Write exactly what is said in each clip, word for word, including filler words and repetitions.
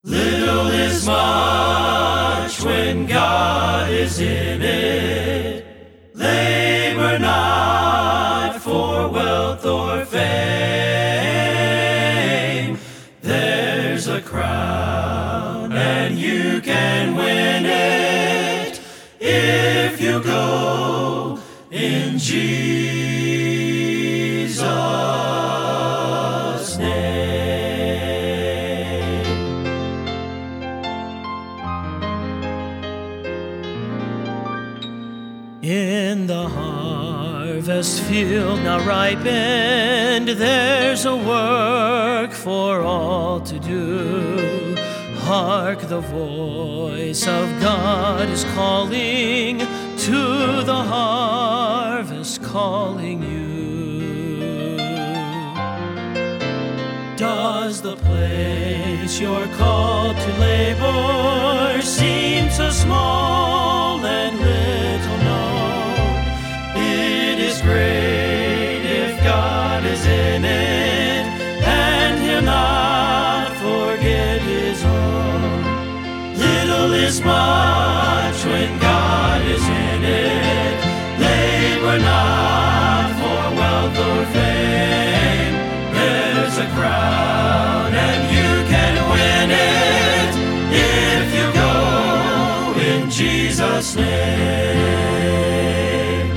Little is much when God is in it. Labor not for wealth or fame. There's a crown and you can win it if you go in Jesus' name. In the harvest field now ripened, there's a work for all to do. Hark, the voice of God is calling, to the harvest calling you. Does the place you're called to labor seem so small and little known? It is great if God is in it, and He'll not forget His own. Little is much when God is in it. Labor not for wealth or fame. There's a crown and you can win it if you go in Jesus' name.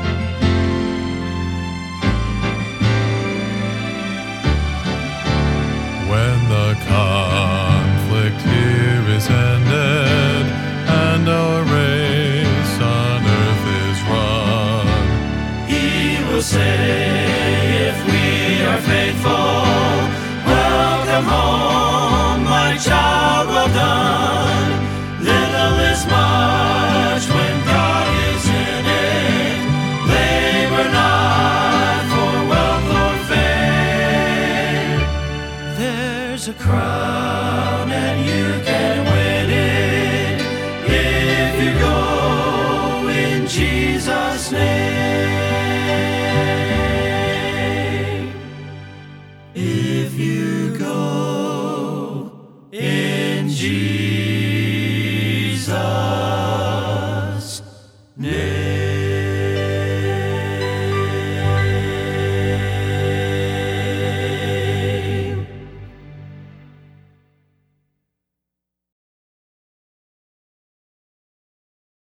When the conflict here is ended and our race on earth is run, He will say, if we are faithful, welcome home, my child, well done. Little is much when God is in it. Labor not for wealth or fame. There's a crown and you